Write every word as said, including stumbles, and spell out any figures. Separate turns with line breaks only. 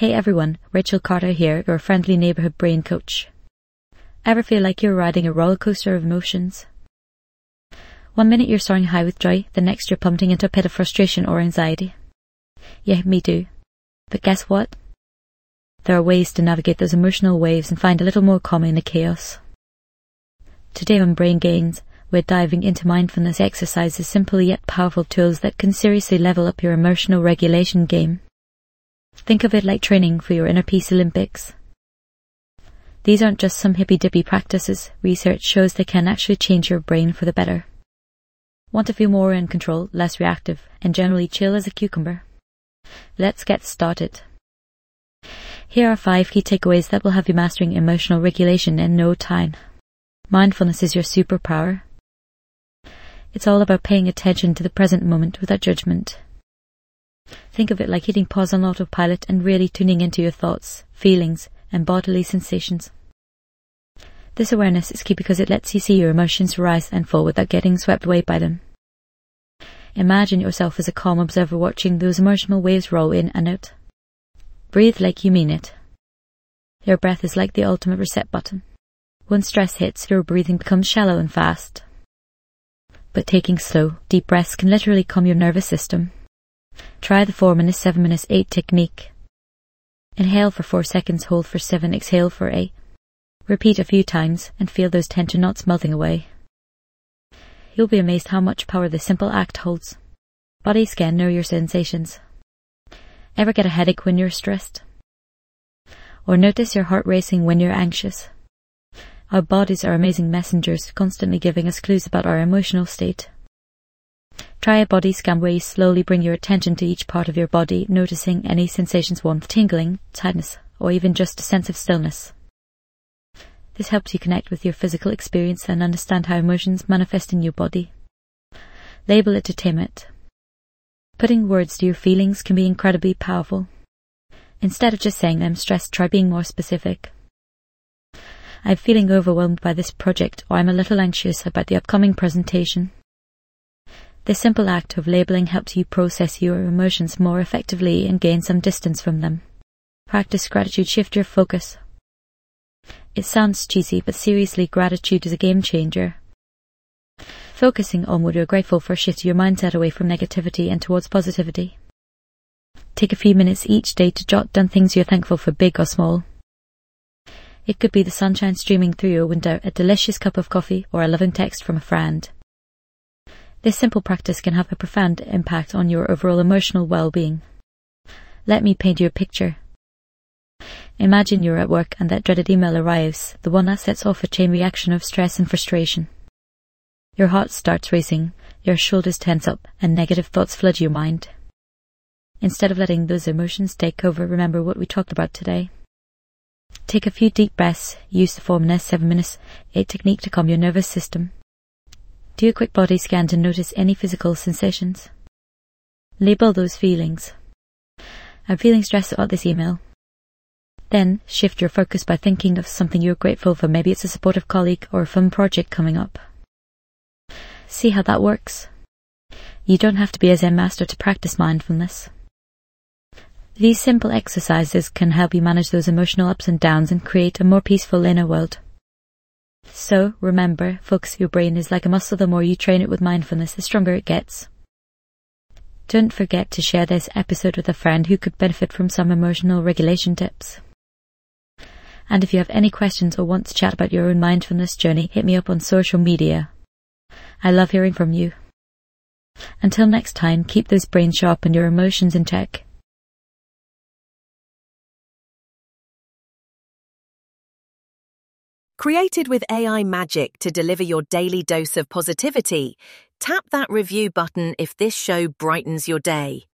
Hey everyone, Rachel Carter here, your friendly neighborhood brain coach. Ever feel like you're riding a roller coaster of emotions? One minute you're soaring high with joy, the next you're plummeting into a pit of frustration or anxiety. Yeah, me too. But guess what? There are ways to navigate those emotional waves and find a little more calming in the chaos. Today on Brain Gains, we're diving into mindfulness exercises, simple yet powerful tools that can seriously level up your emotional regulation game. Think of it like training for your inner peace Olympics. These aren't just some hippy-dippy practices. Research shows they can actually change your brain for the better. Want to feel more in control, less reactive, and generally chill as a cucumber? Let's get started. Here are five key takeaways that will have you mastering emotional regulation in no time. Mindfulness is your superpower. It's all about paying attention to the present moment without judgment. Think of it like hitting pause on autopilot and really tuning into your thoughts, feelings, and bodily sensations. This awareness is key because it lets you see your emotions rise and fall without getting swept away by them. Imagine yourself as a calm observer watching those emotional waves roll in and out. Breathe like you mean it. Your breath is like the ultimate reset button. When stress hits, your breathing becomes shallow and fast. But taking slow, deep breaths can literally calm your nervous system. Try the four minutes, seven minutes, eight technique. Inhale for four seconds, hold for seven, exhale for eight. Repeat a few times and feel those tension knots melting away. You'll be amazed how much power this simple act holds. Body scan, know your sensations. Ever get a headache when you're stressed? Or notice your heart racing when you're anxious? Our bodies are amazing messengers, constantly giving us clues about our emotional state. Try a body scan where you slowly bring your attention to each part of your body, noticing any sensations, warmth, tingling, tightness, or even just a sense of stillness. This helps you connect with your physical experience and understand how emotions manifest in your body. Label it to tame it. Putting words to your feelings can be incredibly powerful. Instead of just saying I'm stressed, try being more specific. I'm feeling overwhelmed by this project, or I'm a little anxious about the upcoming presentation. This simple act of labeling helps you process your emotions more effectively and gain some distance from them. Practice gratitude, shift your focus. It sounds cheesy, but seriously, gratitude is a game changer. Focusing on what you're grateful for shifts your mindset away from negativity and towards positivity. Take a few minutes each day to jot down things you're thankful for, big or small. It could be the sunshine streaming through your window, a delicious cup of coffee, or a loving text from a friend. This simple practice can have a profound impact on your overall emotional well-being. Let me paint you a picture. Imagine you're at work and that dreaded email arrives, the one that sets off a chain reaction of stress and frustration. Your heart starts racing, your shoulders tense up, and negative thoughts flood your mind. Instead of letting those emotions take over, remember what we talked about today. Take a few deep breaths, use the four minutes, seven minutes, eight technique to calm your nervous system. Do a quick body scan to notice any physical sensations. Label those feelings. I'm feeling stressed about this email. Then shift your focus by thinking of something you're grateful for. Maybe it's a supportive colleague or a fun project coming up. See how that works. You don't have to be a Zen master to practice mindfulness. These simple exercises can help you manage those emotional ups and downs and create a more peaceful inner world. So, remember, focus your brain is like a muscle. The more you train it with mindfulness, the stronger it gets. Don't forget to share this episode with a friend who could benefit from some emotional regulation tips. And if you have any questions or want to chat about your own mindfulness journey, hit me up on social media. I love hearing from you. Until next time, keep those brains sharp and your emotions in check.
Created with A I magic to deliver your daily dose of positivity, tap that review button if this show brightens your day.